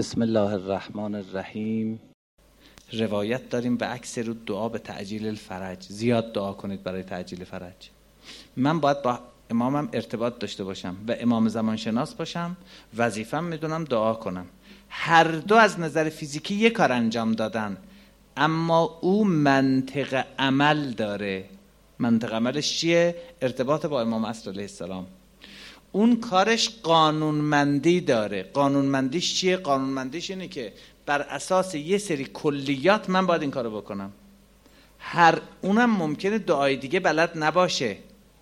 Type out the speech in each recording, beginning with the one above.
بسم الله الرحمن الرحیم. روایت داریم به عکس رو دعا به تعجیل الفرج، زیاد دعا کنید برای تعجیل فرج. من باید با امامم ارتباط داشته باشم و امام زمان شناس باشم، وظیفم میدونم دعا کنم. هر دو از نظر فیزیکی یک کار انجام دادن، اما او منطق عمل داره. منطق عملش چیه؟ ارتباط با امام عصر علیه السلام. اون کارش قانونمندی داره. قانونمندیش چیه؟ قانونمندیش اینه که بر اساس یه سری کلیات من باید این کارو بکنم. اونم ممکنه دعای دیگه بلد نباشه،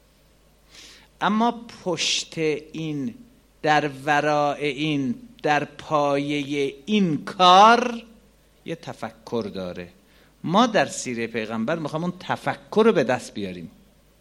اما پشت این، در ورای این، در پایه این کار یه تفکر داره. ما در سیره پیغمبر میخوام اون تفکر رو به دست بیاریم.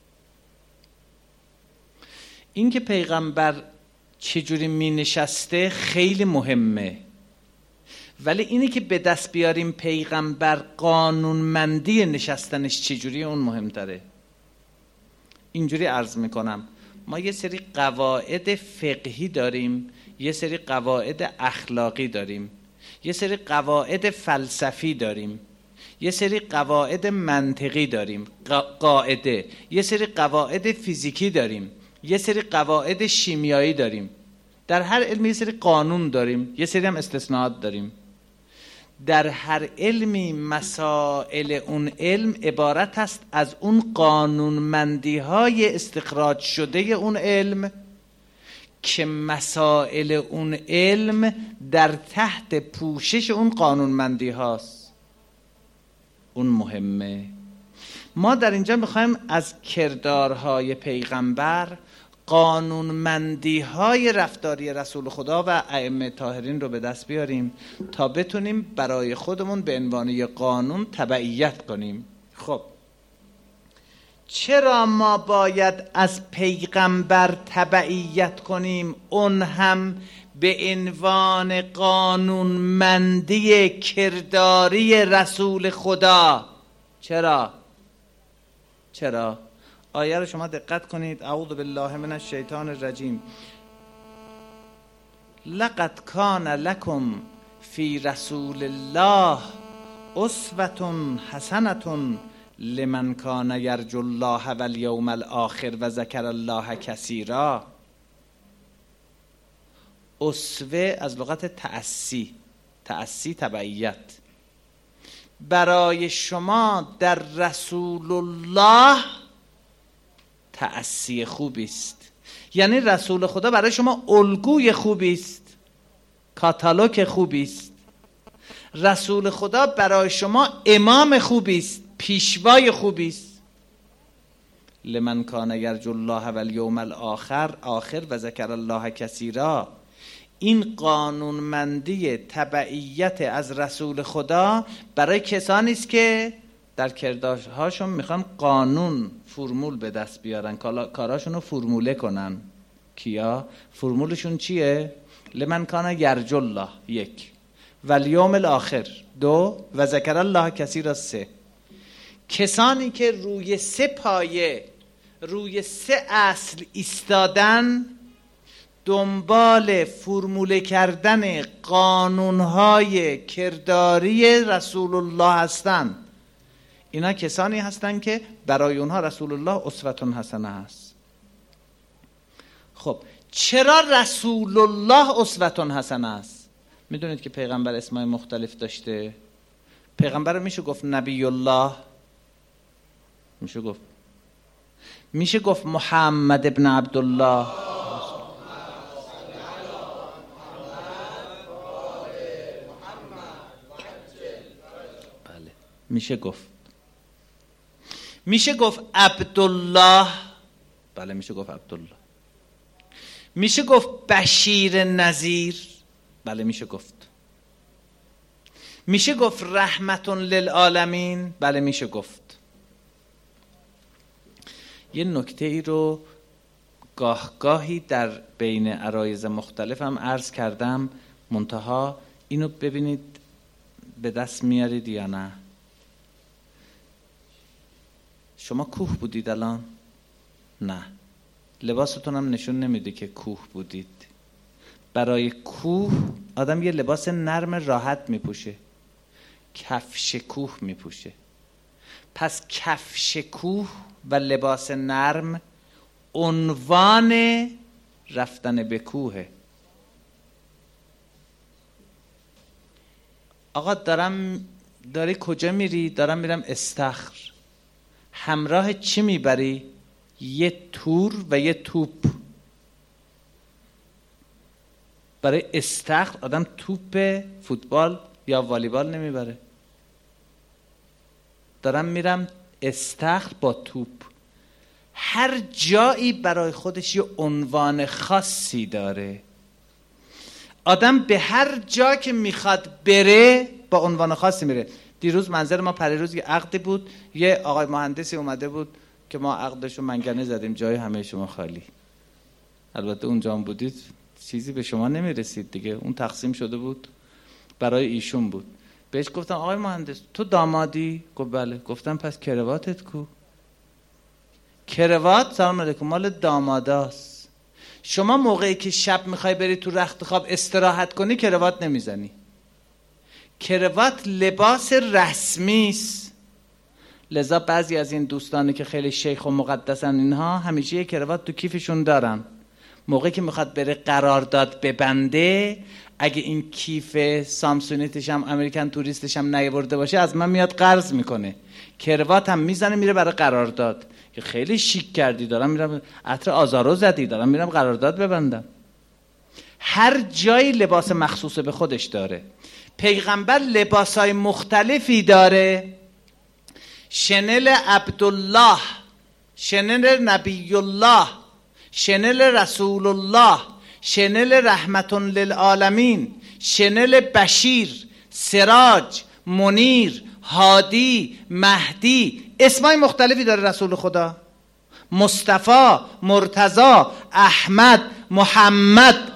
این که پیغمبر چجوری می نشسته خیلی مهمه، ولی اینی که به دست بیاریم پیغمبر قانونمندی نشستنش چجوری، اون مهمتره. اینجوری عرض میکنم، ما یه سری قواعد فقهی داریم، یه سری قواعد اخلاقی داریم، یه سری قواعد فلسفی داریم، یه سری قواعد منطقی داریم، قاعده، یه سری قواعد فیزیکی داریم، یه سری قواعد شیمیایی داریم. در هر علمی یه سری قانون داریم، یه سری هم استثناءات داریم. در هر علمی مسائل اون علم عبارت است از اون قانونمندی های استخراج شده اون علم که مسائل اون علم در تحت پوشش اون قانونمندی هاست. اون مهمه. ما در اینجا میخوایم از کردارهای پیغمبر قانونمندی های رفتاری رسول خدا و ائمه طاهرین رو به دست بیاریم تا بتونیم برای خودمون به عنوان قانون تبعیت کنیم. خب چرا ما باید از پیغمبر تبعیت کنیم، اون هم به عنوان قانونمندی کرداری رسول خدا؟ چرا؟ آیه رو شما دقت کنید. اعوذ بالله من الشیطان الرجیم. لقد کان لکم فی رسول الله اسوة حسنة لمن کان یرجو الله والیوم الاخر و ذکر الله کثیرا. اسوه از لغت تأسی تبعیت. برای شما در رسول الله تأسی خوبی است، یعنی رسول خدا برای شما الگوی خوبی است، کاتالوگ خوبی است. رسول خدا برای شما امام خوبی است، پیشوای خوبی است. لمن کان یرجو الله والیوم الاخر و ذکر الله کثیرا. این قانونمندی تبعیت از رسول خدا برای کسانی است که در کردارهاشون میخوان قانون فرمول به دست بیارن، کاراشون رو فرموله کنن. کیا؟ فرمولشون چیه؟ لمن کان یرجو الله 1، والیوم الاخر 2، و ذکر الله کثیرا 3. کسانی که روی 3 پایه، روی 3 اصل ایستادن، دنبال فرموله کردن قانونهای کرداری رسول الله هستن، اینا کسانی هستن که برای اونها رسول الله اسوة حسنه هست. خب چرا رسول الله اسوة حسنه است؟ میدونید که پیغمبر اسمای مختلف داشته. پیغمبر رو میشه گفت نبی الله، میشه گفت محمد ابن عبدالله، بله میشه گفت عبدالله، بله میشه گفت عبدالله. میشه گفت بشیر نذیر، بله میشه گفت رحمت للعالمین، بله میشه گفت. یه نکته ای رو گاهی در بین عرایض مختلف هم عرض کردم، منتها اینو ببینید به دست میارید یا نه. شما کوه بودید الان؟ نه. لباستون هم نشون نمیده که کوه بودید. برای کوه آدم یه لباس نرم راحت میپوشه، کفش کوه میپوشه. پس کفش کوه و لباس نرم عنوان رفتن به کوه. آقا داری کجا میری؟ دارم میرم استخر. همراه چی میبری؟ یه تور و یه توپ. برای استخر آدم توپ فوتبال یا والیبال نمیبره. دارم میرم استخر با توپ. هر جایی برای خودش یه عنوان خاصی داره. آدم به هر جا که میخواد بره با عنوان خاصی میره. دیروز منظر ما پریروز یه عقدی بود، یه آقای مهندسی اومده بود که ما عقدشو منگنه زدیم، جای همه شما خالی. البته اونجا هم بودید چیزی به شما نمیرسید دیگه، اون تقسیم شده بود برای ایشون بود. بهش گفتم آقای مهندس تو دامادی؟ گفت بله. گفتم پس کرواتت کو؟ کروات سلام علیکم مال داماداست. شما موقعی که شب میخوای بری تو رخت خواب استراحت کنی کروات نمیزنی. کروات لباس رسمی است. لذا بعضی از این دوستانی که خیلی شیخ و مقدسن اینها همیشه یه کروات تو کیفشون دارن. موقعی که میخواد بره قرارداد ببنده، اگه این کیف سامسونیتش هم امریکن توریستش هم نیاورده باشه از من میاد قرض میکنه، کروات هم میزنه میره برای قرارداد که خیلی شیک کردی، دارم میرم عطر آزارو زدی، دارم میرم قرارداد ببندم. هر جایی لباس مخصوص به خودش داره. پیغمبر لباسای مختلفی داره. شنل عبدالله، شنل نبی الله، شنل رسول الله، شنل رحمت للعالمین، شنل بشیر، سراج، منیر، هادی، مهدی. اسمای مختلفی داره رسول خدا. مصطفی، مرتضی، احمد، محمد.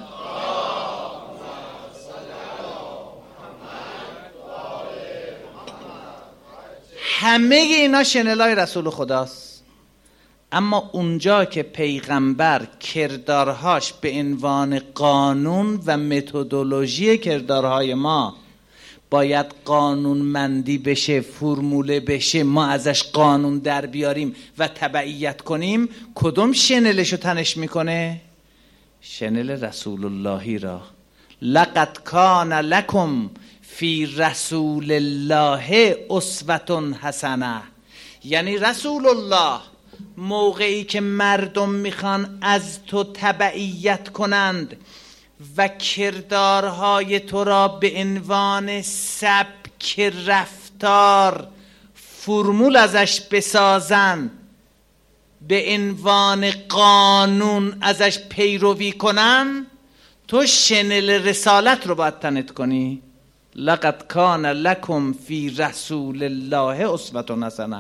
همه اینا شنلای رسول خداست. اما اونجا که پیغمبر کردارهاش به عنوان قانون و متدولوژی کردارهای ما باید قانونمندی بشه، فرموله بشه، ما ازش قانون در بیاریم و تبعیت کنیم، کدوم شنلشو تنش میکنه؟ شنل رسول اللهی را. لقد کان لکم فی رسول الله اسوة حسنه. یعنی رسول الله موقعی که مردم میخوان از تو تبعیت کنند و کردارهای تو را به عنوان سبک رفتار فرمول ازش بسازن، به عنوان قانون ازش پیروی کنن، تو شنل رسالت رو باید تنت کنی. لقد کان لکم فی رسول الله اسوة حسنه.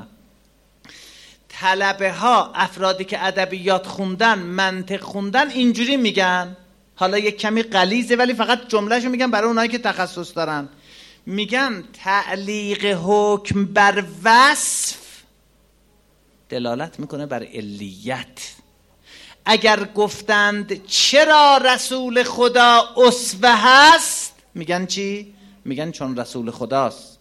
طلبه ها، افرادی که ادبیات خوندن، منطق خوندن، اینجوری میگن. حالا یک کمی غلیظه ولی فقط جملهشو میگن برای اونایی که تخصص دارن. میگن تعلیق حکم بر وصف دلالت میکنه بر علیت. اگر گفتند چرا رسول خدا اسوه هست، میگن چی؟ میگن چون رسول خداست.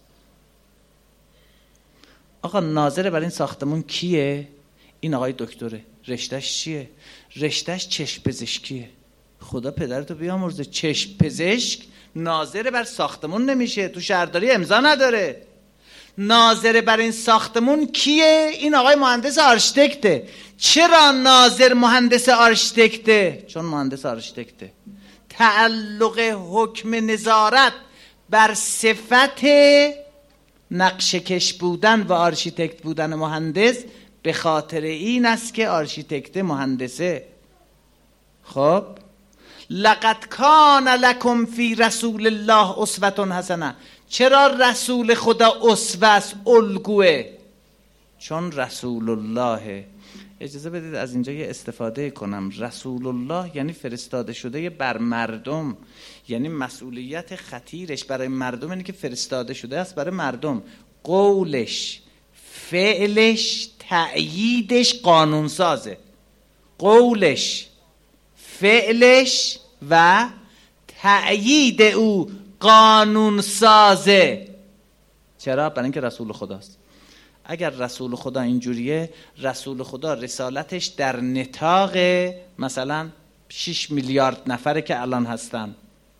آقا ناظر بر این ساختمون کیه؟ این آقای دکتره. رشتهش چیه؟ رشتهش چشم پزشکیه. خدا پدرتو بیامرزه، چشم پزشک ناظر بر ساختمون نمیشه، تو شهرداری امضا نداره. ناظر بر این ساختمون کیه؟ این آقای مهندس آرشیتکته. چرا ناظر مهندس آرشیتکته؟ چون مهندس آرشیتکته. تعلق حکم نظارت بر صفت نقشه کش بودن و آرشیتکت بودن مهندس به خاطر این است که آرشیتکت مهندسه. خب لقد کان لکم فی رسول الله اسوة حسنه. چرا رسول خدا اسوه است، الگوه؟ چون رسول الله. اجازه بدید از اینجا یه استفاده کنم. رسول الله یعنی فرستاده شده بر مردم، یعنی مسئولیت خطیرش برای مردم اینه که فرستاده شده است برای مردم. قولش، فعلش، تأییدش قانون سازه. قولش، فعلش و تأیید او قانون سازه. چرا؟ برای اینکه رسول خداست. اگر رسول خدا اینجوریه، رسول خدا رسالتش در نطاق مثلا 6 میلیارد نفره که الان هستن.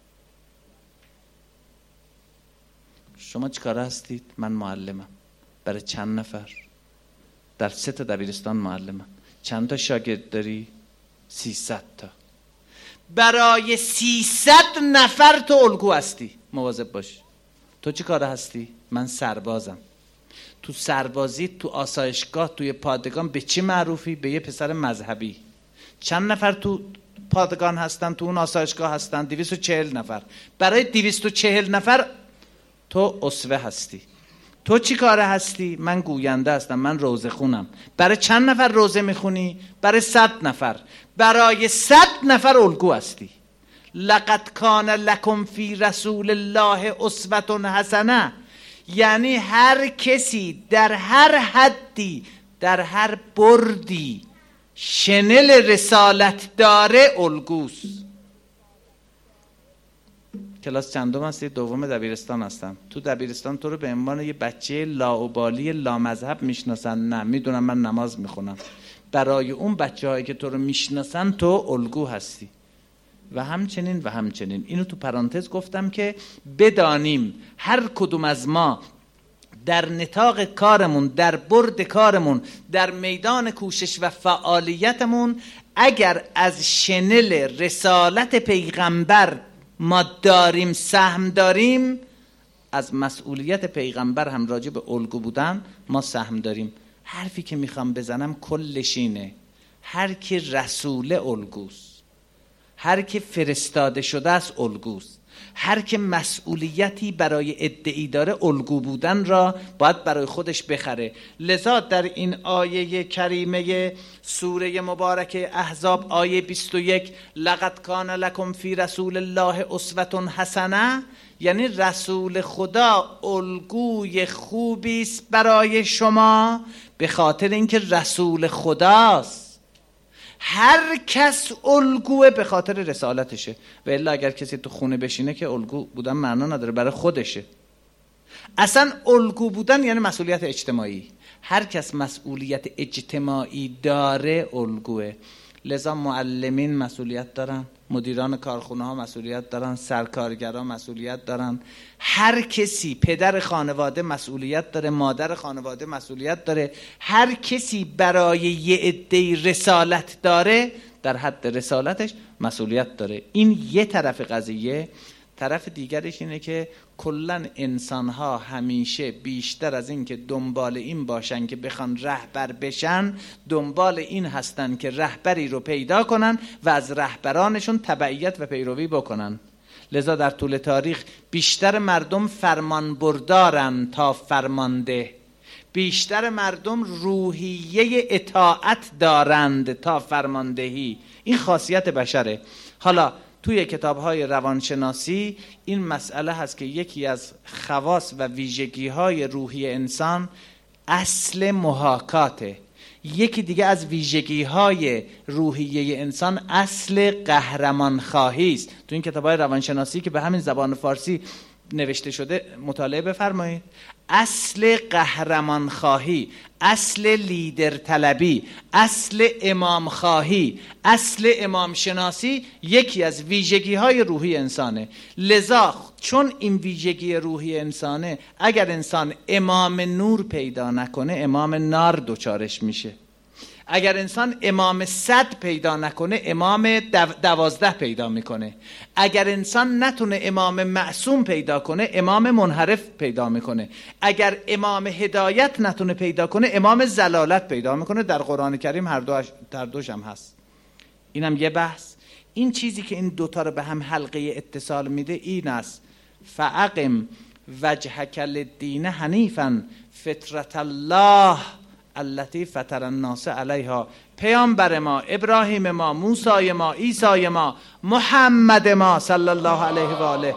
شما چیکاره هستید؟ من معلمم. برای چند نفر؟ در 3 تا دبیرستان معلمم. چند تا شاگرد داری؟ 300 تا. برای 300 نفر تو الگو هستی. مواظب باش. تو چیکاره هستی؟ من سربازم. تو سربازی، تو آسایشگاه، توی پادگان به چی معروفی؟ به یه پسر مذهبی. چند نفر تو پادگان هستن؟ تو اون آسایشگاه هستن 240 نفر. برای 240 نفر تو اسوه هستی. تو چی کاره هستی؟ من گوینده هستم، من روزه خونم. برای چند نفر روزه میخونی؟ برای 100 نفر. برای 100 نفر الگو هستی. لقد کان لکم فی رسول الله اسوة حسنه، یعنی هر کسی در هر حدی، در هر بردی شنل رسالت داره الگوست. کلاس چندم هستی؟ دوم دبیرستان هستم. تو دبیرستان تو رو به عنوان یه بچه لاابالی لامذهب میشناسن؟ نه، میدونم من نماز میخونم. برای اون بچه‌هایی که تو رو میشناسن تو الگو هستی. و همچنین اینو تو پرانتز گفتم که بدانیم هر کدوم از ما در نطاق کارمون، در برد کارمون، در میدان کوشش و فعالیتمون، اگر از شنل رسالت پیغمبر ما داریم، سهم داریم، از مسئولیت پیغمبر هم راجع به الگو بودن ما سهم داریم. حرفی که میخوام بزنم کلش اینه: هر کی رسول الگوست، هر کی فرستاده شده است الگوست، هر کی مسئولیتی برای ادعی داره الگو بودن را باید برای خودش بخره. لذا در این آیه کریمه سوره مبارکه احزاب آیه 21 لقد کان لکم فی رسول الله اسوة حسنه، یعنی رسول خدا الگوی خوبی است برای شما، به خاطر اینکه رسول خداست. هر کس الگوه به خاطر رسالتشه، و الا اگر کسی تو خونه بشینه که الگو بودن معنا نداره، برای خودشه. اصلا الگو بودن یعنی مسئولیت اجتماعی. هر کس مسئولیت اجتماعی داره الگوه. لذا معلمین مسئولیت دارن، مدیران کارخونه ها مسئولیت دارن، سرکارگران مسئولیت دارن. هر کسی، پدر خانواده مسئولیت داره، مادر خانواده مسئولیت داره. هر کسی برای یه عده رسالت داره، در حد رسالتش مسئولیت داره. این یه طرف قضیه. طرف دیگرش اینه که کلن انسان‌ها همیشه بیشتر از این که دنبال این باشن که بخوان رهبر بشن، دنبال این هستن که رهبری رو پیدا کنن و از رهبرانشون تبعیت و پیروی بکنن. لذا در طول تاریخ بیشتر مردم فرمان بردارن تا فرمانده. بیشتر مردم روحیه اطاعت دارند تا فرماندهی. این خاصیت بشره. حالا توی کتاب‌های روانشناسی این مسئله هست که یکی از خواص و ویژگی‌های روحی انسان اصل محاکاته. یکی دیگه از ویژگی‌های روحیه انسان اصل قهرمان خواهی است. تو این کتاب‌های روانشناسی که به همین زبان فارسی نوشته شده مطالعه بفرمایید. اصل قهرمان خواهی، اصل لیدر طلبی، اصل امام خواهی، اصل امام شناسی یکی از ویژگی های روحی انسانه. لذا چون این ویژگی روحی انسانه، اگر انسان امام نور پیدا نکنه امام نار دوچارش میشه. اگر انسان امام 100 پیدا نکنه امام 12 پیدا میکنه. اگر انسان نتونه امام معصوم پیدا کنه امام منحرف پیدا میکنه. اگر امام هدایت نتونه پیدا کنه امام ضلالت پیدا میکنه. در قرآن کریم هر دوش هم هست. اینم یه بحث. این چیزی که این دوتا رو به هم حلقه اتصال میده این است: فاقم وجهک للدین حنیفا فطرت الله التی فطر الناس علیها. پیامبر ما، ابراهیم ما، موسی ما، عیسی ما، محمد ما صلی الله علیه و آله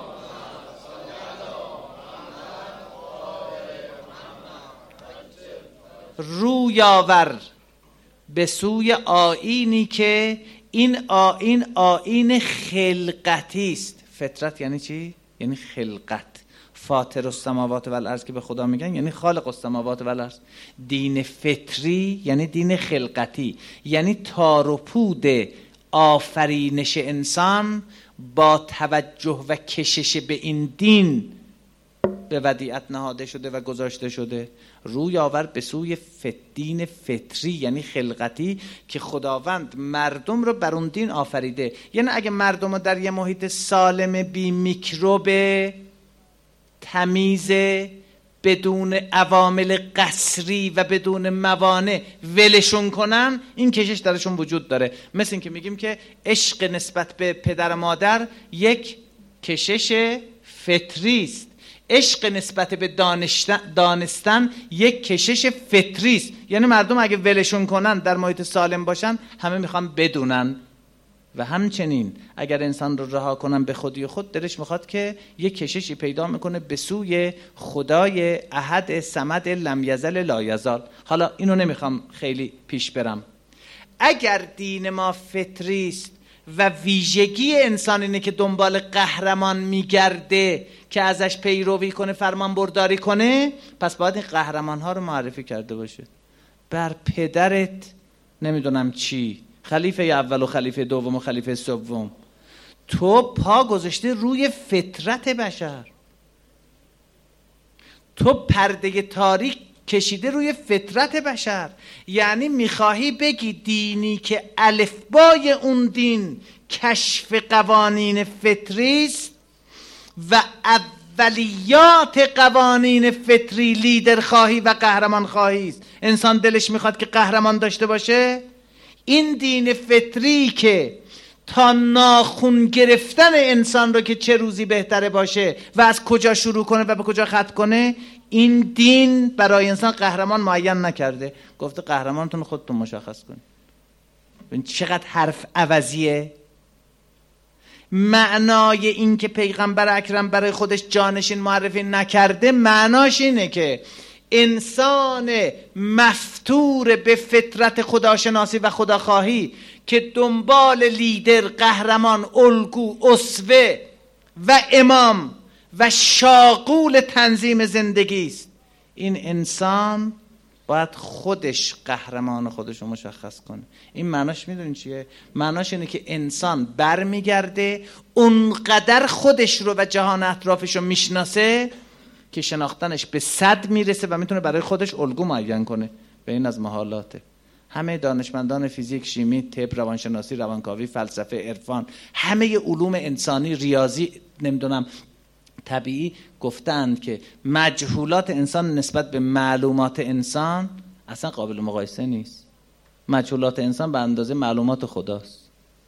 روی آور به سوی آیینی که این آیین آیین خلقتی است. فطرت یعنی چی؟ یعنی خلقت. فاطر السماوات و الارض که به خدا میگن یعنی خالق السماوات و الارض. دین فطری یعنی دین خلقتی، یعنی تار و پود آفرینش انسان با توجه و کشش به این دین به ودیعت نهاده شده و گذاشته شده. روی آور به سوی دین فطری یعنی خلقتی که خداوند مردم رو بر اون دین آفریده. یعنی اگه مردم رو در یه محیط سالم بی میکروب تمیز بدون عوامل قصری و بدون موانع ولشون کنن، این کشش درشون وجود داره. مثل این که میگیم که عشق نسبت به پدر و مادر یک کشش فطری است، عشق نسبت به دانستن یک کشش فطری است. یعنی مردم اگه ولشون کنن در محیط سالم باشن همه میخوان بدونن. و همچنین اگر انسان رو رها کنن به خودی خود، دلش میخواد که یک کششی پیدا میکنه به سوی خدای احد صمد لم یزل لا یزال. حالا اینو نمیخوام خیلی پیش برم. اگر دین ما فطری است و ویژگی انسان اینه که دنبال قهرمان میگرده که ازش پیروی کنه، فرمان برداری کنه، پس باید این قهرمان ها رو معرفی کرده باشه. بر پدرت نمیدونم چی، خلیفه اول و خلیفه دوم و خلیفه سوم، تو پا گذاشته روی فطرت بشر، تو پرده تاریک کشیده روی فطرت بشر. یعنی میخواهی بگی دینی که الفبای اون دین کشف قوانین فطری است و اولیات قوانین فطری لیدر خواهی و قهرمان خواهی است. انسان دلش میخواد که قهرمان داشته باشه. این دین فطری که تا ناخن گرفتن انسان رو که چه روزی بهتره باشه و از کجا شروع کنه و به کجا ختم کنه، این دین برای انسان قهرمان معین نکرده. گفته قهرمانتون خودتون مشخص کنید. ببین چقدر حرف عوضیه. معنای این که پیغمبر اکرم برای خودش جانشین معرفی نکرده، معناش اینه که انسان مفتور به فطرت خداشناسی و خداخواهی که دنبال لیدر، قهرمان، الگو، اسوه و امام و شاغول تنظیم زندگی است، این انسان باید خودش قهرمان خودش رو مشخص کنه. این معناش میدونین چیه؟ معناش اینه که انسان برمیگرده اونقدر خودش رو و جهان اطرافش رو میشناسه که شناختنش به 100 میرسه و میتونه برای خودش الگو معین کنه. به این از محالاته. همه دانشمندان فیزیک، شیمی، طب، روانشناسی، روانکاوی، فلسفه، عرفان، همه علوم انسانی، ریاضی، نمیدونم طبیعی، گفتند که مجهولات انسان نسبت به معلومات انسان اصلا قابل مقایسه نیست. مجهولات انسان به اندازه معلومات خداست.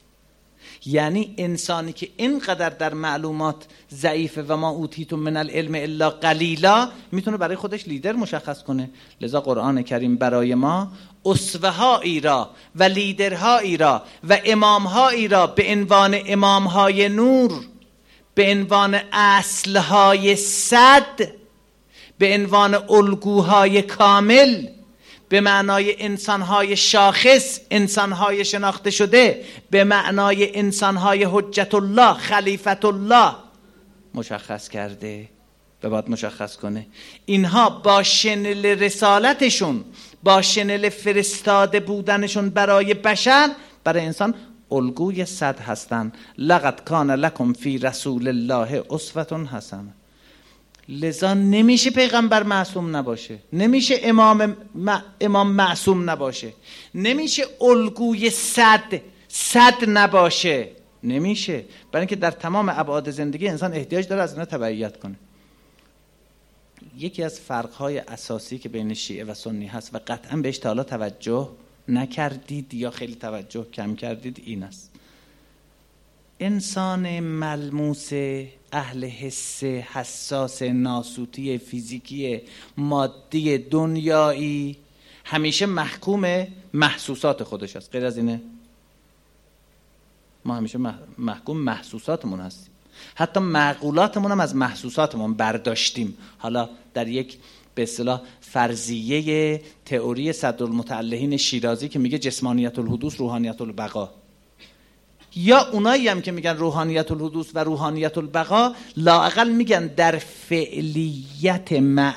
یعنی انسانی که اینقدر در معلومات ضعیفه و ما اوتیتم من العلم الا قلیلا، میتونه برای خودش لیدر مشخص کنه. لذا قرآن کریم برای ما اسوه هایی را و لیدرهایی را و امامهایی را به عنوان امامهای نور، به عنوان اصلهای 100، به عنوان الگوهای کامل، به معنای انسانهای شاخص، انسانهای شناخته شده، به معنای انسانهای حجت الله، خلیفت الله مشخص کرده و باید مشخص کنه. اینها با شنل رسالتشون، با شنل فرستاده بودنشون برای بشر، برای انسان الگوی 100 هستن. لقد کان لکم فی رسول الله اسوة حسنه. لذا نمیشه پیغمبر معصوم نباشه، نمیشه امام معصوم نباشه، نمیشه الگوی 100 نباشه، نمیشه. برای اینکه در تمام ابعاد زندگی انسان احتیاج داره از اینا تبعیت کنه. یکی از فرق‌های اساسی که بین شیعه و سنی هست و قطعا بهش تا حالا توجه نکردید یا خیلی توجه کم کردید این است: انسان ملموس، اهل حس، حساس، ناسوتی، فیزیکی، مادی، دنیایی همیشه محکوم محسوسات خودش است. غیر از اینه ما همیشه محکوم محسوساتمون هستیم. حتی معقولاتمون هم از محسوساتمون برداشتیم. حالا در یک به اصطلاح فرضیه تئوری صدرالمتعلهین شیرازی که میگه جسمانیت الحدوث روحانیت البقا، یا اونایی هم که میگن روحانیت الحدوث و روحانیت البقا، لااقل میگن در فعلیت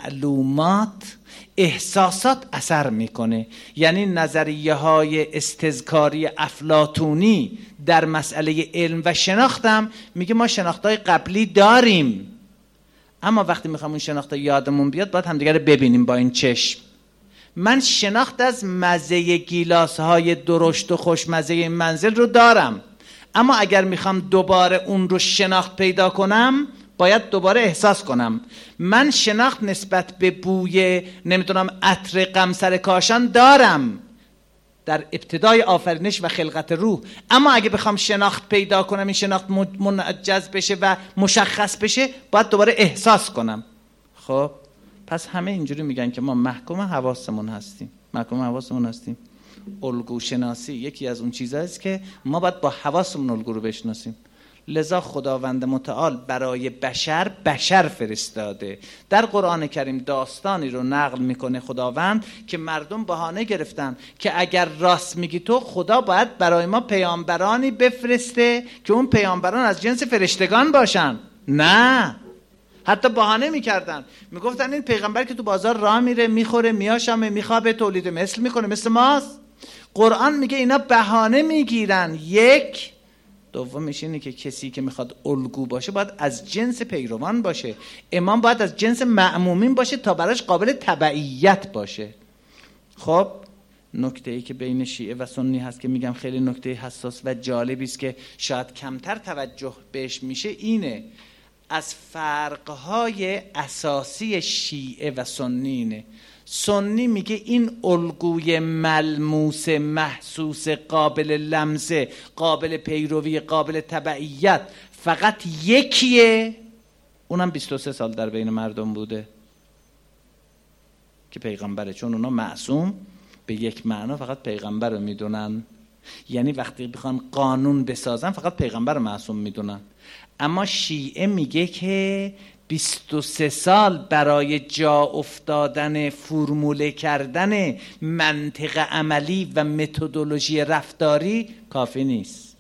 معلومات احساسات اثر میکنه. یعنی نظریه های استذکاری افلاطونی در مسئله علم و شناختم میگه ما شناختهای قبلی داریم، اما وقتی میخوام اون شناخت یادمون بیاد باید همدیگه رو ببینیم با این چشم. من شناخت از مزه گیلاس های درشت و خوشمزه این منزل رو دارم، اما اگر میخوام دوباره اون رو شناخت پیدا کنم باید دوباره احساس کنم. من شناخت نسبت به بوی نمیدونم عطر قمصر کاشان دارم در ابتدای آفرینش و خلقت روح، اما اگه بخوام شناخت پیدا کنم، این شناخت منعجز بشه و مشخص بشه، باید دوباره احساس کنم. خب پس همه اینجوری میگن که ما محکوم حواسمون هستیم. الگو شناسی یکی از اون چیزهاست که ما باید با حواسمون الگو رو بشناسیم. لذا خداوند متعال برای بشر فرستاده. در قرآن کریم داستانی رو نقل میکنه خداوند که مردم بهانه گرفتن که اگر راست میگی تو، خدا باید برای ما پیامبرانی بفرسته که اون پیامبران از جنس فرشتگان باشن. نه، حتی بهانه میکردن، میگفتن این پیغمبر که تو بازار راه میره، میخوره، میاشامه، میخوابه، تولید مثل میکنه، مثل ماست. قرآن میگه اینا بهانه میگیرن. یک دومش اینه که کسی که میخواد الگو باشه باید از جنس پیروان باشه. امام باید از جنس مأمومین باشه تا براش قابل تبعیت باشه. خب نکته‌ای که بین شیعه و سنی هست که میگم خیلی نکته حساس و جالبی است که شاید کمتر توجه بهش میشه، اینه از فرقهای اساسی شیعه و سنی اینه. سنی میگه این الگوی ملموس، محسوس، قابل لمسه، قابل پیروی، قابل تبعیت فقط یکیه، اونم 23 سال در بین مردم بوده که پیغمبره. چون اونا معصوم به یک معنا فقط پیغمبر رو میدونن، یعنی وقتی بخوان قانون بسازن فقط پیغمبر رو معصوم میدونن. اما شیعه میگه که 23 سال برای جا افتادن، فرموله کردن منطق عملی و متدولوژی رفتاری کافی نیست.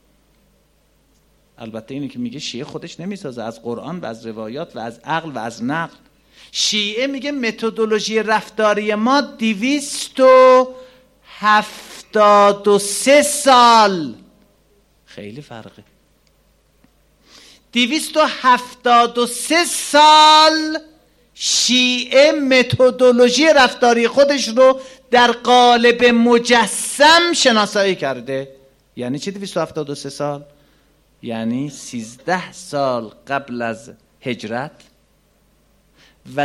البته اینی که میگه شیعه خودش نمیسازه، از قرآن و از روایات و از عقل و از نقل. شیعه میگه متدولوژی رفتاری ما 273 سال. خیلی فرقه. 273 سال شیعه متدولوژی رفتاری خودش رو در قالب مجسم شناسایی کرده. یعنی چی 273 سال؟ یعنی 13 سال قبل از هجرت و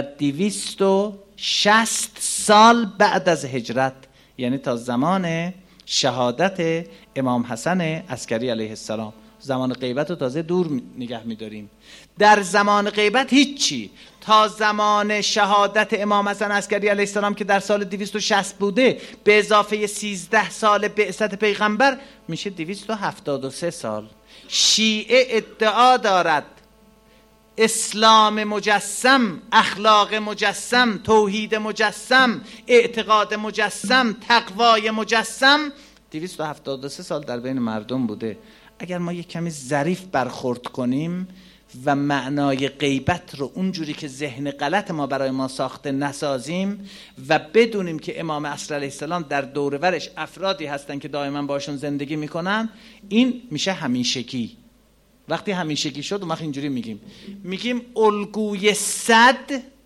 260 سال بعد از هجرت، یعنی تا زمان شهادت امام حسن عسکری علیه السلام. زمان غیبت رو تازه دور نگه می‌داریم. در زمان غیبت هیچی. تا زمان شهادت امام حسن عسکری علیه السلام که در سال 260 بوده، به اضافه 13 سال بعثت پیغمبر میشه 273 سال. شیعه ادعا دارد اسلام مجسم، اخلاق مجسم، توحید مجسم، اعتقاد مجسم، تقوای مجسم 273 سال در بین مردم بوده. اگر ما یک کمی ظریف برخورد کنیم و معنای غیبت رو اونجوری که ذهن غلط ما برای ما ساخته نسازیم و بدونیم که امام عصر علیه السلام در دور و برش افرادی هستن که دائما باشون زندگی میکنن، این میشه همیشگی. وقتی همیشگی شد اون وقت اینجوری میگیم الگوی 100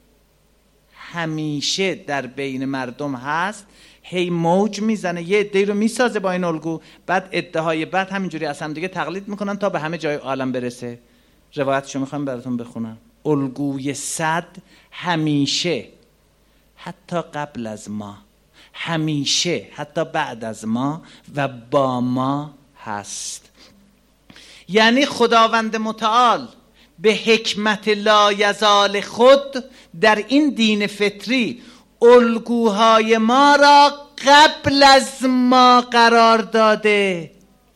همیشه در بین مردم هست، هی موج میزنه، یه عده‌ای رو میسازه با این الگو، بعد ادعاهای بعد همینجوری از هم دیگه تقلید میکنن تا به همه جای عالم برسه. روایتشو میخوام براتون بخونم. الگوی 100 همیشه، حتی قبل از ما، همیشه حتی بعد از ما و با ما هست. یعنی خداوند متعال به حکمت لایزال خود در این دین فطری الگوهای ما را قبل از ما قرار داده.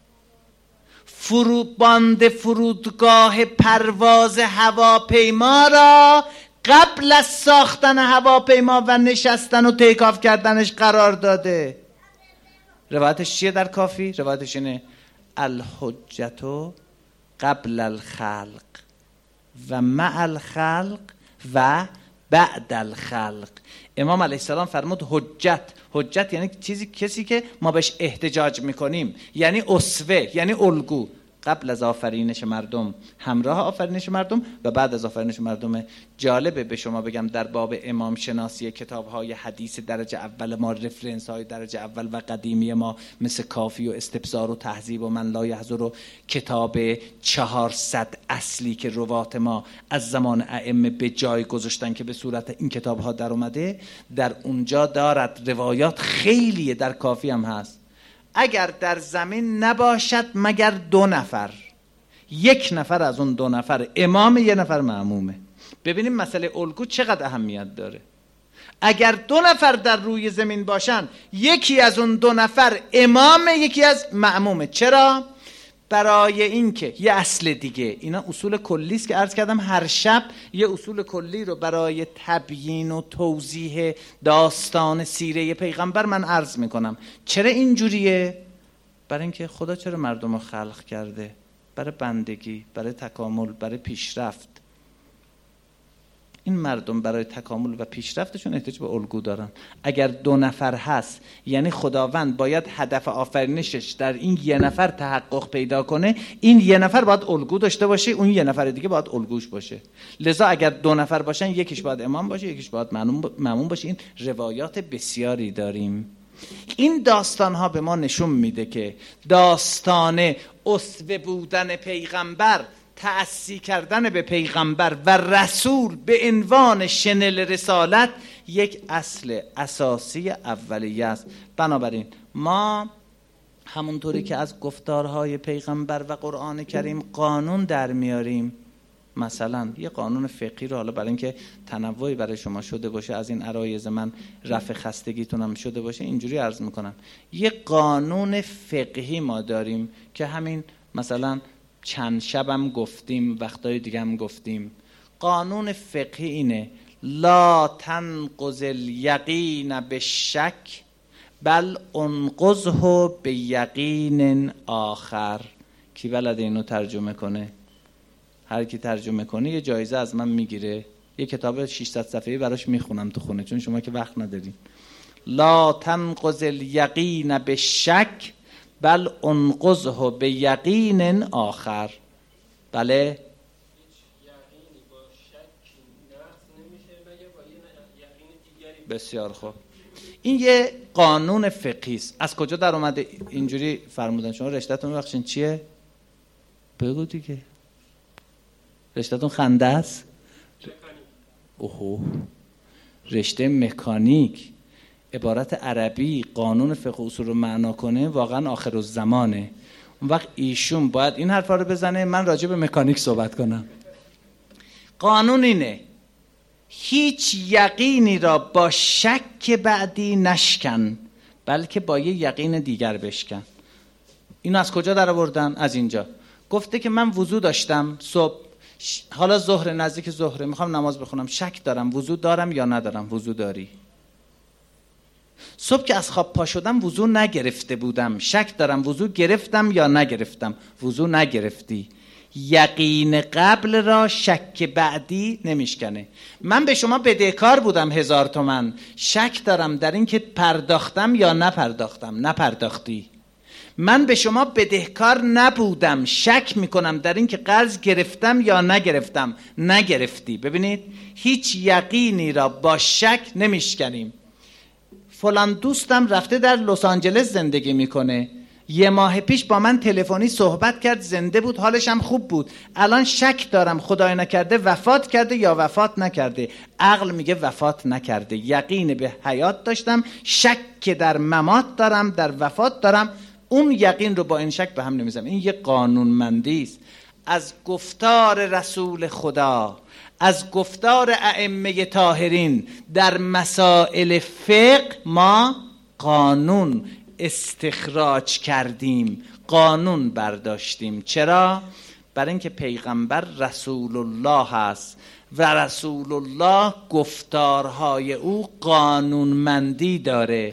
فرودگاه پرواز هواپیما را قبل از ساختن هواپیما و نشستن و تیکاف کردنش قرار داده. روایتش چیه در کافی؟ روایتش اینه الحجت قبل الخلق و مع الخلق و بعد الخلق. امام علیه السلام فرمود حجت یعنی کسی که ما بهش احتجاج میکنیم، یعنی اسوه، یعنی الگو، قبل از آفرینش مردم، همراه آفرینش مردم و بعد از آفرینش مردم. جالبه به شما بگم در باب امام شناسی کتاب‌های حدیث درجه اول ما، رفرنس‌های درجه اول و قدیمی ما مثل کافی و استبصار و تهذیب و من لا یحضر و کتاب 400 اصلی که روات ما از زمان ائمه به جای گذاشتن که به صورت این کتاب‌ها در اومده، در اونجا دارد روایات خیلیه، در کافی هم هست. اگر در زمین نباشد مگر 2 نفر، 1 نفر از اون 2 نفر امام، 1 نفر مأمومه. ببینیم مسئله الگو چقدر اهمیت داره. اگر 2 نفر در روی زمین باشن، یکی از اون 2 نفر امامه، یکی از مأمومه. چرا؟ برای اینکه یه اصل دیگه، اینا اصول کلی است که عرض کردم هر شب یه اصول کلی رو برای تبیین و توضیح داستان سیره پیغمبر من عرض میکنم. چرا اینجوریه؟ برای اینکه خدا چرا مردم رو خلق کرده؟ برای بندگی، برای تکامل، برای پیشرفت. این مردم برای تکامل و پیشرفتشون احتیاج به الگو دارن. اگر 2 نفر هست، یعنی خداوند باید هدف آفرینشش در این 1 نفر تحقق پیدا کنه، این 1 نفر باید الگو داشته باشه، اون 1 نفر دیگه باید الگوش باشه. لذا اگر 2 نفر باشن، یکیش باید امام باشه، یکیش باید مأموم باشه. این روایات بسیاری داریم. این داستان ها به ما نشون میده که داستان اسوه بودن پیغمبر، تأسی کردن به پیغمبر و رسول به عنوان شنل رسالت یک اصل اساسی اولیه است. بنابراین ما همونطوری که از گفتارهای پیغمبر و قرآن کریم قانون در میاریم، مثلا یه قانون فقهی رو، حالا برای اینکه تنوعی برای شما شده باشه، از این عرایض من رفع خستگیتونم شده باشه، اینجوری عرض میکنم. یه قانون فقهی ما داریم که همین مثلا چند شبم گفتیم، وقتای دیگه هم گفتیم. قانون فقهی اینه: لا تنقض الیقین بالشک بل انقضه بیقین آخر. کی بلده اینو ترجمه کنه؟ هر کی ترجمه کنه یه جایزه از من میگیره. یه کتاب 600 صفحه‌ای براش میخونم تو خونه، چون شما که وقت ندارین. لا تنقض الیقین بالشک بل انقضه بیقین آخر. بله؟ بسیار خوب. این یه قانون فقهی است. از کجا در اومده اینجوری فرمودن؟ شما رشته‌تون بخشین چیه؟ بگو دیگه. رشته‌تون خنده است؟ اوه، رشته مکانیک، عبارت عربی قانون فقه اصول رو معنا کنه، واقعا آخر الزمانه. اون وقت ایشون باید این حرفا رو بزنه، من راجع به مکانیک صحبت کنم. قانون اینه: هیچ یقینی را با شک بعدی نشکن، بلکه با یه یقین دیگر بشکن. اینو از کجا در آوردن؟ از اینجا. گفته که من وضو داشتم صبح، حالا ظهر، نزدیک ظهر، میخوام نماز بخونم، شک دارم وضو دارم یا ندارم. وضو داری. صبح که از خواب پا شدم وضو نگرفته بودم، شک دارم وضو گرفتم یا نگرفتم. وضو نگرفتی. یقین قبل را شک بعدی نمیشکنه. من به شما بدهکار بودم 1000 تومان، شک دارم در این که پرداختم یا نپرداختم. نپرداختی. من به شما بدهکار نبودم، شک میکنم در این که قرض گرفتم یا نگرفتم. نگرفتی. ببینید، هیچ یقینی را با شک نمیشکنیم. فلان دوستم رفته در لس آنجلس زندگی میکنه، 1 ماه پیش با من تلفنی صحبت کرد، زنده بود، حالش هم خوب بود. الان شک دارم خدای نکرده وفات کرده یا وفات نکرده. عقل میگه وفات نکرده. یقین به حیات داشتم، شک در ممات دارم، در وفات دارم. اون یقین رو با این شک به هم نمیزنم. این یه قانونمندی است. از گفتار رسول خدا، از گفتار ائمه طاهرین در مسائل فقه ما قانون استخراج کردیم، قانون برداشتیم. چرا؟ برای اینکه پیغمبر رسول الله هست و رسول الله گفتارهای او قانونمندی داره،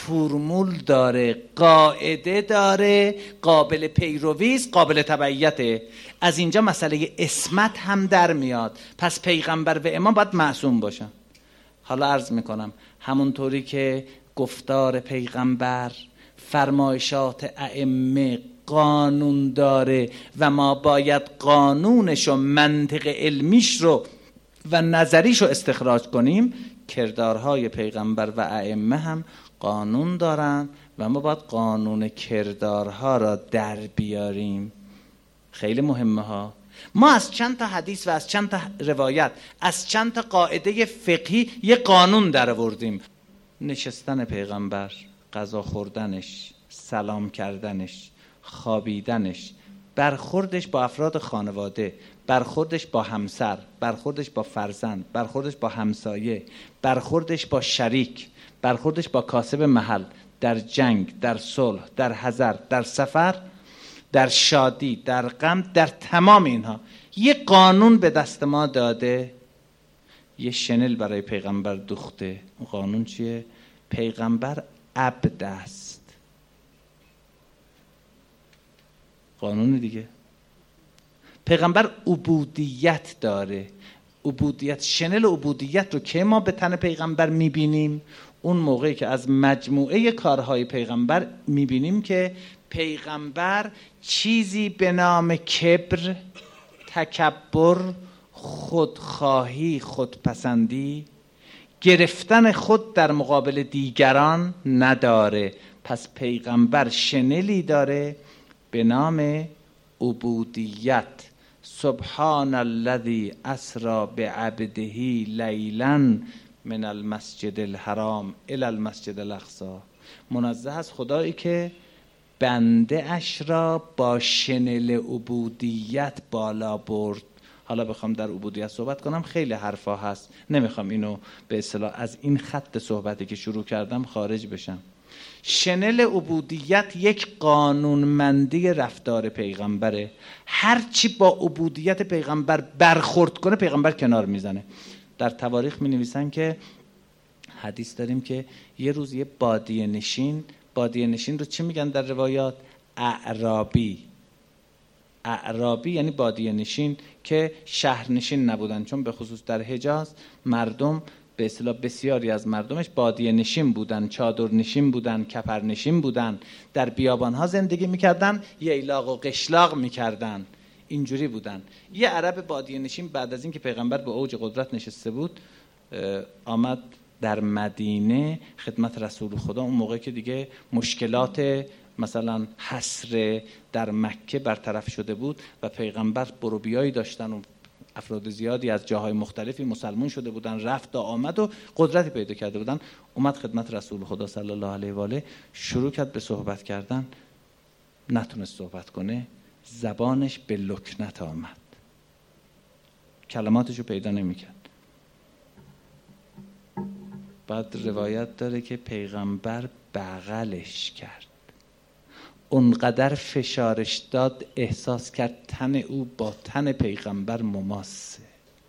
فرمول داره، قاعده داره، قابل پیرویست، قابل تبعیته. از اینجا مسئله اسمت هم در میاد. پس پیغمبر و امام باید معصوم باشن. حالا عرض میکنم همونطوری که گفتار پیغمبر، فرمایشات ائمه قانون داره و ما باید قانونش و منطق علمیش رو و نظریش رو استخراج کنیم، کردارهای پیغمبر و ائمه هم قانون دارن و ما باید قانون کردارها را در بیاریم. خیلی مهمه ها. ما از چند تا حدیث و از چند تا روایت، از چند تا قاعده فقهی یه قانون در آوردیم. نشستن پیغمبر، غذا خوردنش، سلام کردنش، خوابیدنش، برخوردش با افراد خانواده، برخوردش با همسر، برخوردش با فرزند، برخوردش با همسایه، برخوردش با شریک، برخوردش با کاسب محل، در جنگ، در صلح، در حضر، در سفر، در شادی، در غم، در تمام اینها یه قانون به دست ما داده. یه شنل برای پیغمبر دوخته. اون قانون چیه؟ پیغمبر عبد است. قانون دیگه. پیغمبر عبودیت داره. عبودیت، شنل عبودیت رو که ما به تن پیغمبر میبینیم، اون موقعی که از مجموعه کارهای پیغمبر میبینیم که پیغمبر چیزی به نام کبر، تکبر، خودخواهی، خودپسندی، گرفتن خود در مقابل دیگران نداره. پس پیغمبر شنلی داره به نام عبودیت. سبحان الذی اسری بعبده لیلا من المسجد الحرام الی المسجد الاقصی. منزه از خدایی که بنده اش را با شنل عبودیت بالا برد. حالا بخوام در عبودیت صحبت کنم خیلی حرفا هست، نمیخوام اینو به اصطلاح از این خط صحبتی که شروع کردم خارج بشم. شنل عبودیت یک قانونمندی رفتار پیغمبره. هرچی با عبودیت پیغمبر برخورد کنه پیغمبر کنار میزنه. در تواریخ می نویسن که حدیث داریم که یه روز یه بادیه نشین رو چی میگن در روایات؟ اعرابی یعنی بادیه نشین که شهر نشین نبودن، چون به خصوص در حجاز مردم به اصطلاح بسیاری از مردمش بادیه نشین بودن، چادر نشین بودن، کپر نشین بودن، در بیابانها زندگی میکردن، ییلاق و قشلاق میکردن، اینجوری بودن. یه عرب بادیه نشین بعد از این که پیغمبر به اوج قدرت نشسته بود آمد در مدینه خدمت رسول خدا. اون موقع که دیگه مشکلات مثلا حصر در مکه برطرف شده بود و پیغمبر بروبیایی داشتن و افراد زیادی از جاهای مختلفی مسلمون شده بودن، رفت و آمد و قدرتی پیدا کرده بودن. اومد خدمت رسول خدا صلی الله علیه و آله، شروع کرد به صحبت کردن، نتونست صحبت کنه، زبانش به لکنت آمد، کلماتشو پیدا نمی‌کرد. بعد روایت داره که پیغمبر بغلش کرد، اونقدر فشارش داد احساس کرد تن او با تن پیغمبر مماسه.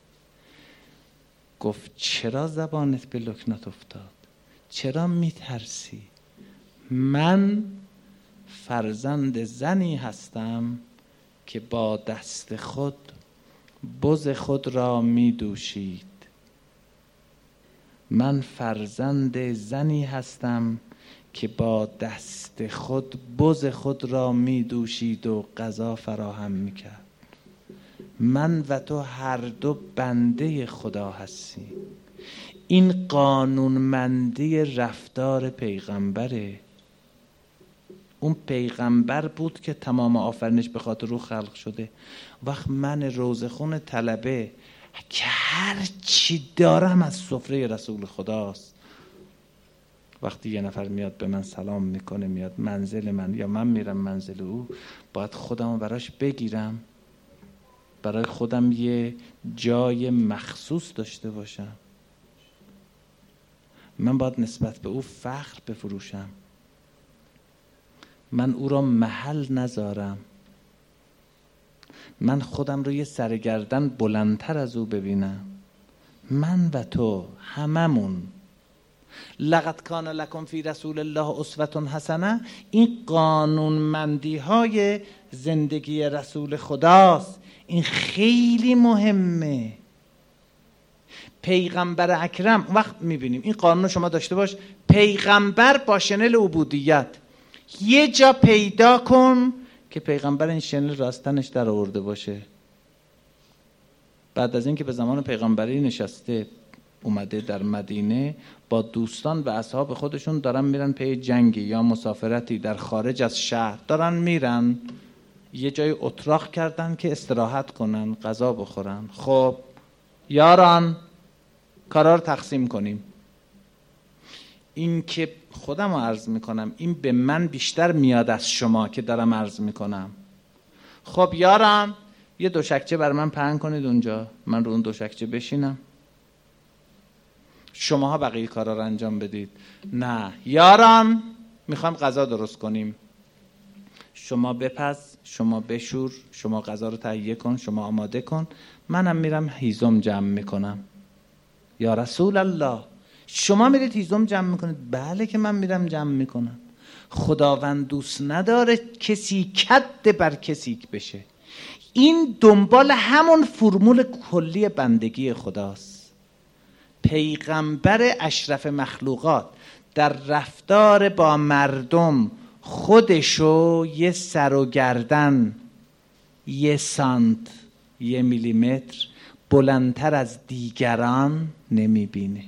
گفت چرا زبانت به لکنت افتاد؟ چرا میترسی؟ من فرزند زنی هستم که با دست خود بز خود را میدوشید. من فرزند زنی هستم که با دست خود بز خود را می دوشید و غذا فراهم می کرد. من و تو هر دو بنده خدا هستیم. این قانونمندی رفتار پیغمبره. اون پیغمبر بود که تمام آفرینش به خاطر او خلق شده. وقت من روزخون طلبه که هر چی دارم از سفره رسول خداست، وقتی یه نفر میاد به من سلام میکنه، میاد منزل من یا من میرم منزل او، باید خودم براش بگیرم، برای خودم یه جای مخصوص داشته باشم. من باید نسبت به او فخر بفروشم، من او را محل نذارم، من خودم رو یه سرگردن بلندتر از او ببینم. من و تو هممون لقد کان لکم فی رسول الله اسوة حسنه، این قانونمندی های زندگی رسول خداست. این خیلی مهمه. پیغمبر اکرم وقت میبینیم این قانون شما داشته باش، پیغمبر با شنل عبودیت یه جا پیدا کن که پیغمبر این شنل راستنش در آورده باشه. بعد از اینکه به زمان پیغمبری نشسته اومده در مدینه با دوستان و اصحاب خودشون دارن میرن پی جنگی یا مسافرتی در خارج از شهر، دارن میرن یه جای اتراق کردن که استراحت کنن، غذا بخورن. خب یاران کارا رو تقسیم کنیم. این که خودم رو عرض میکنم، این به من بیشتر میاد از شما که دارم عرض میکنم. خب یاران یه دوشکچه بر من پهن کنید اونجا، من رو اون دوشکچه بشینم، شماها بقیه کارا رو انجام بدید. نه یاران میخوام غذا درست کنیم، شما بپز، شما بشور، شما غذا رو تهیه کن، شما آماده کن، منم میرم هیزم جمع میکنم. یا رسول الله شما میرید هیزم جمع میکنید؟ بله که من میرم جمع میکنم. خداوند دوست نداره کسی کد بر کسی بشه. این دنبال همون فرمول کلی بندگی خداست. پیغمبر اشرف مخلوقات در رفتار با مردم خودشو یه سر و گردن، یه سانت، یه میلیمتر بلندتر از دیگران نمیبینه.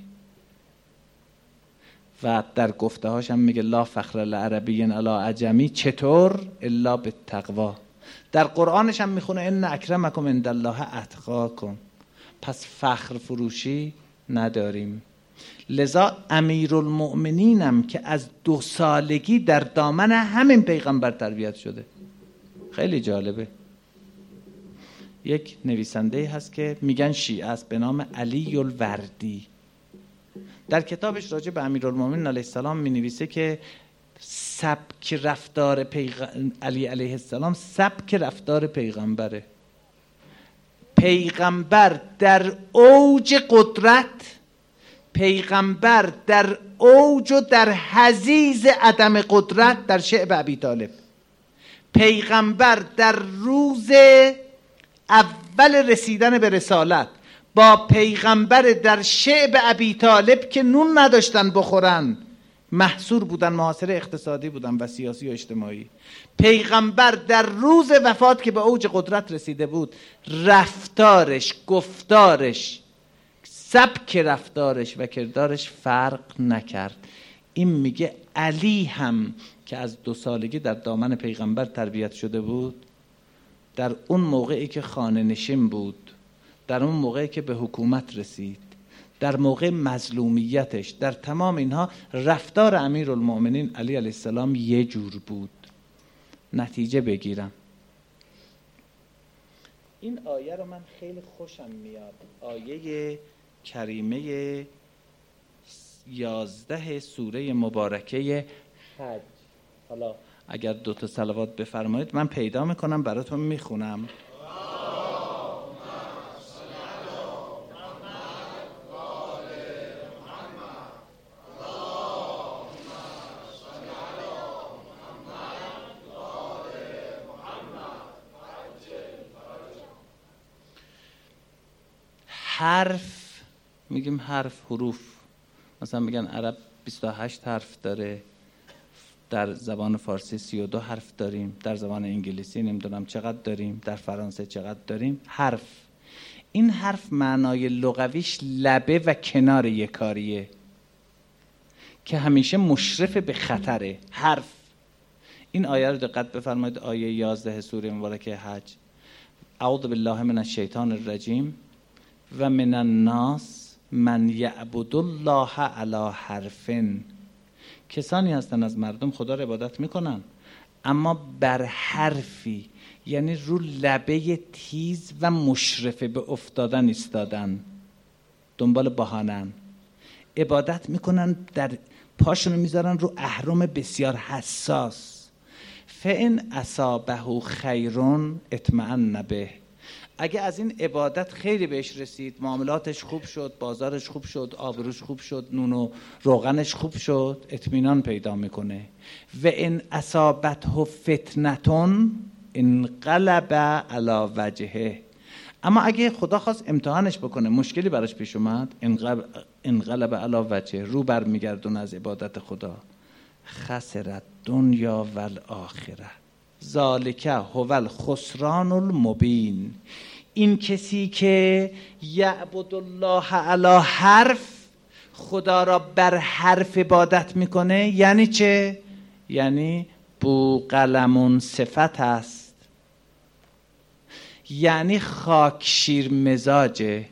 و در گفته هاشم میگه لا فخر لعربی علی عجمی، چطور؟ الا بالتقوا. در قرآنش هم میخونه ان اکرمکم عند الله اتقاکم. پس فخر فروشی نداریم. لذا امیرالمؤمنینم که از 2 سالگی در دامن همین پیغمبر تربیت شده. خیلی جالبه. یک نویسنده هست که میگن شیعه است به نام علی الوردی. در کتابش راجع به امیرالمؤمنین علیه السلام مینویسه که سبک رفتار علی علیه السلام سبک رفتار پیغمبره. پیغمبر در اوج قدرت، پیغمبر در اوج و در حضیض عدم قدرت در شعب ابی طالب، پیغمبر در روز اول رسیدن به رسالت با پیغمبر در شعب ابی طالب که نون نداشتن بخورن، محصور بودن، محاصره اقتصادی بودن و سیاسی و اجتماعی. پیغمبر در روز وفات که به اوج قدرت رسیده بود، رفتارش، گفتارش، سبک رفتارش و کردارش فرق نکرد. این میگه علی هم که از 2 سالگی در دامن پیغمبر تربیت شده بود، در اون موقعی که خانه نشین بود، در اون موقعی که به حکومت رسید، در موقع مظلومیتش، در تمام اینها رفتار امیرالمؤمنین علی علیه السلام یه جور بود. نتیجه بگیرم، این آیه رو من خیلی خوشم میاد. آیه کریمه 11 سوره مبارکه حج. حالا اگر 2 صلوات بفرمایید من پیدا میکنم براتون میخونم. حرف میگیم حرف، حروف، مثلا میگن عرب 28 حرف داره، در زبان فارسی 32 حرف داریم، در زبان انگلیسی نمیدونم چقدر داریم، در فرانسه چقدر داریم. حرف، این حرف معنای لغویش لبه و کنار یکاریه که همیشه مشرف به خطره. حرف. این آیه رو دقت بفرمایید، آیه 11 سوره مبارکه حج. اعوذ بالله من الشیطان الرجیم و من الناس من یعبد الله علی حرف. کسانی هستن از مردم خدا رو عبادت میکنن اما بر حرفی، یعنی رو لبه تیز و مشرف به افتادن ایستادن، دنبال بهانن. عبادت میکنن، در پاشونو میذارن رو اهرم بسیار حساس. فإن اصابه خیر اطمأن به. اگه از این عبادت خیلی بهش رسید، معاملاتش خوب شد، بازارش خوب شد، آبروش خوب شد، نون و روغنش خوب شد، اطمینان پیدا میکنه. و ان اصابته فتنتون انقلب علی وجهه. اما اگه خدا خواست امتحانش بکنه، مشکلی براش پیش اومد، انقلب علی وجهه، رو برمیگردون از عبادت خدا. خسرت دنیا و الاخره ذالک هو الخسران المبین. این کسی که یعبد الله علی حرف، خدا را بر حرف عبادت میکنه، یعنی چه؟ یعنی بوقلمون صفت است، یعنی خاک شیر مزاجه.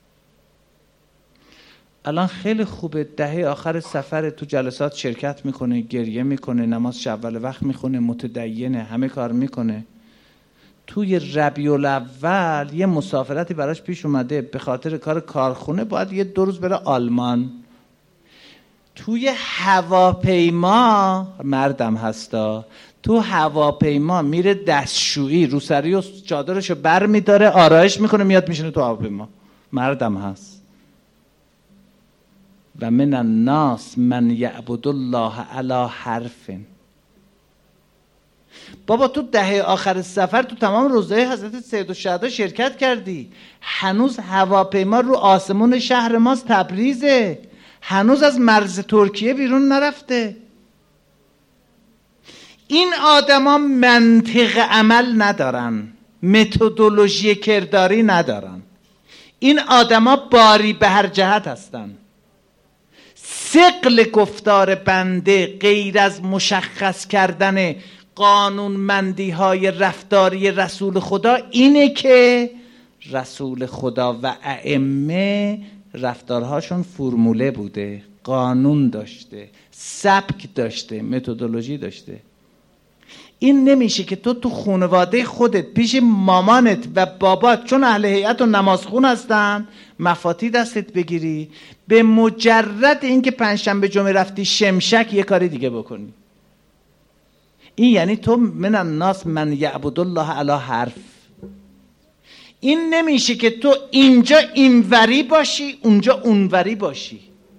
الان خیلی خوبه دهه آخر سفر، تو جلسات شرکت میکنه، گریه میکنه، نماز اول وقت میخونه، متدینه، همه کار میکنه. توی ربیع الاول یه مسافرتی براش پیش اومده، به خاطر کار کارخونه باید یه 2 روز بره آلمان. توی هواپیما، مردم هستا، تو هواپیما میره دستشویی، روسری و چادرشو بر میداره، آرایش میکنه، میاد میشینه تو هواپیما. مردم هست. و من الناس من یعبد الله علی حرف. بابا تو دهه آخر سفر تو تمام روزهای حضرت سیدالشهدا شرکت کردی، هنوز هواپیما رو آسمون شهر ماست، تبریزه، هنوز از مرز ترکیه بیرون نرفته. این آدما منطق عمل ندارن، متدولوژی کرداری ندارن. این آدما باری به هر جهت هستن. ثقل گفتار بنده غیر از مشخص کردن قانونمندی های رفتاری رسول خدا اینه که رسول خدا و ائمه رفتارهاشون فرموله بوده، قانون داشته، سبک داشته، متدولوژی داشته. این نمیشه که تو خانواده خودت پیش مامانت و بابات، چون اهل هیئت و نمازخون هستن، مفاتی دستت بگیری، به مجرد اینکه پنجشنبه جمعه رفتی شمشک یه کاری دیگه بکنی. این یعنی تو من الناس من یعبد الله علی حرف. این نمیشه که تو اینجا اینوری باشی اونجا اونوری باشی.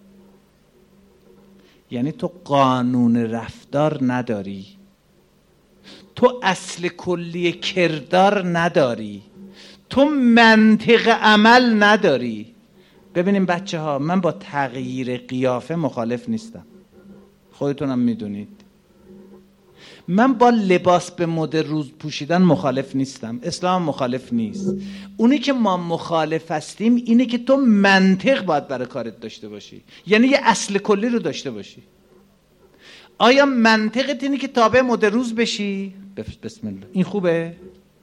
یعنی تو قانون رفتار نداری، تو اصل کلی کردار نداری، تو منطق عمل نداری. ببینیم بچه ها، من با تغییر قیافه مخالف نیستم، خودتونم میدونید. من با لباس به مد روز پوشیدن مخالف نیستم، اسلام مخالف نیست. اونی که ما مخالف هستیم اینه که تو منطق باید برای کارت داشته باشی، یعنی یه اصل کلی رو داشته باشی. آیا منطقت اینه که تابع مد روز بشی؟ بسم الله، این خوبه؟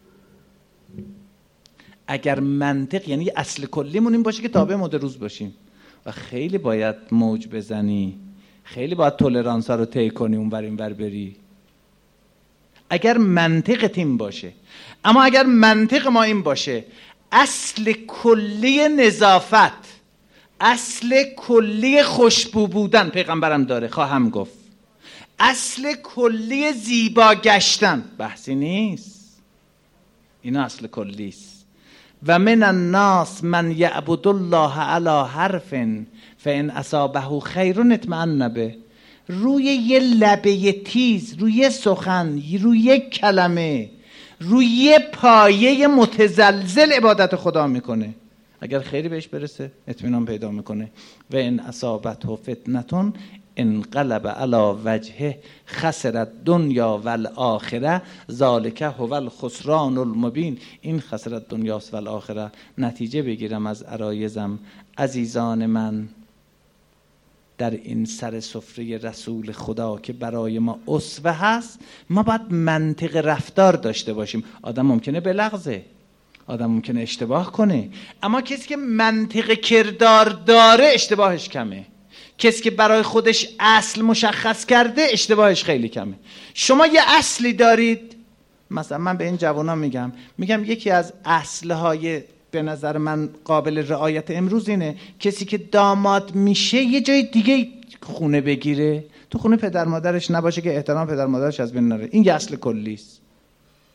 اگر منطق یعنی اصل کلیمون این باشه که تابع مد روز باشیم، و خیلی باید موج بزنی، خیلی باید تولرانس ها رو طی کنی، اون بر این بر بری، اگر منطقت این باشه. اما اگر منطق ما این باشه اصل کلی نظافت، اصل کلی خوشبو بودن پیغمبرم داره، خواهم گفت، اصل کلی زیبا گشتن، بحثی نیست، اینا اصل کلی است. و من الناس من یعبد الله علی حرف فان اصابه خیر اطمأن به. روی یه لبه تیز، روی یه سخن، روی یک کلمه، روی یه پایه متزلزل عبادت خدا میکنه، اگر خیری بهش برسه اطمینان پیدا میکنه. و ان اصابته فتنه انقلب علی وجهه خسر الدنیا و الاخره ذالک هو الخسران المبین. این خسر الدنیا و الاخره. نتیجه بگیرم از عرایزم، عزیزان من، در این سر سفره رسول خدا که برای ما اسوه هست، ما باید منطق رفتار داشته باشیم. آدم ممکنه بلغزه، آدم ممکنه اشتباه کنه، اما کسی که منطق کردار داره اشتباهش کمه. کسی که برای خودش اصل مشخص کرده اشتباهش خیلی کمه. شما یه اصلی دارید، مثلا من به این جوانان میگم یکی از اصلهای به نظر من قابل رعایت امروز اینه کسی که داماد میشه یه جای دیگه خونه بگیره، تو خونه پدر مادرش نباشه که احترام پدر مادرش از بین نره. این یه اصل کلی است.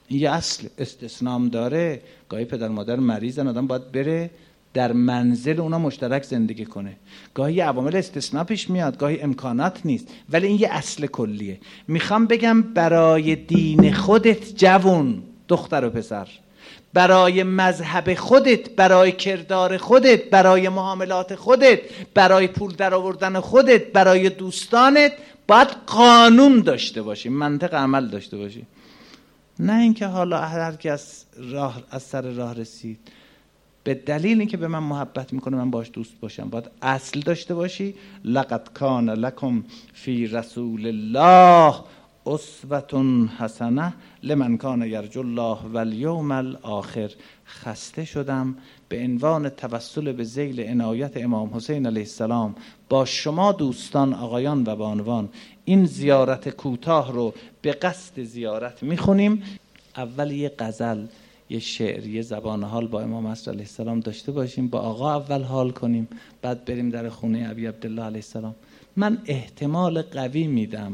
این یه اصل. استثنام داره، گاهی پدر مادر مریضن، آدم باید بره در منزل اونا مشترک زندگی کنه. گاهی عوامل استثناء پیش میاد، گاهی امکانات نیست، ولی این یه اصل کلیه. میخوام بگم برای دین خودت جوون، دختر و پسر، برای مذهب خودت، برای کردار خودت، برای معاملات خودت، برای پول در آوردن خودت، برای دوستانت باید قانون داشته باشی، منطق عمل داشته باشی. نه اینکه حالا هر کی از سر راه رسید به دلیل اینکه به من محبت میکنه من باش دوست باشم. باید اصل داشته باشی. لقد کان لکم فی رسول الله اسوة حسنه لمن کان یرجو الله والیوم الاخر. خسته شدم به عنوان توسل به ذیل عنایت امام حسین علیه السلام با شما دوستان، آقایان و بانوان، این زیارت کوتاه رو به قصد زیارت میخونیم. اول یه غزل، یه شعر، یه زبان حال با امام عصر علیه السلام داشته باشیم، با آقا اول حال کنیم، بعد بریم در خونه ابی عبدالله علیه السلام. من احتمال قوی میدم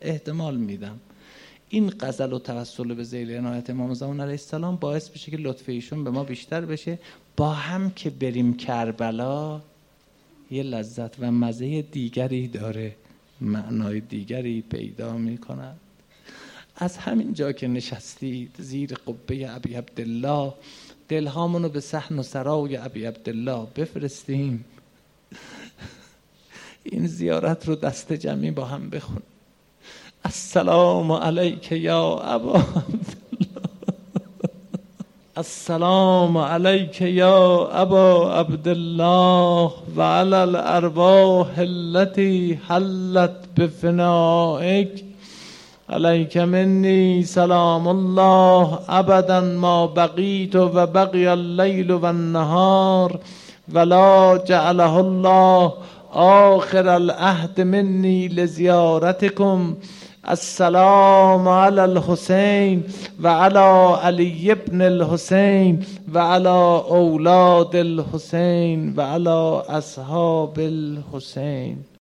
این غزل و توسل به ذیل عنایت امام زمان علیه السلام باعث بشه که لطف ایشون به ما بیشتر بشه. با هم که بریم کربلا یه لذت و مزه دیگری داره، معنای دیگری پیدا میکنه. از همین جا که نشستید زیر قبه ابی عبدالله، دلهامونو به صحن و سرای ابی عبدالله بفرستیم. این زیارت رو دست جمعی با هم بخون. السلام علیک یا ابا عبدالله، السلام علیک یا ابا عبدالله و علی الارواح التي حلت بفنائک. علیک منی سلام الله ابدا ما بقیت و بقی اللیل و النهار ولا جعله الله آخر العهد منی لزیارتکم. السلام علی الحسین و علی علی ابن الحسین و علی اولاد الحسین و علی اصحاب الحسین.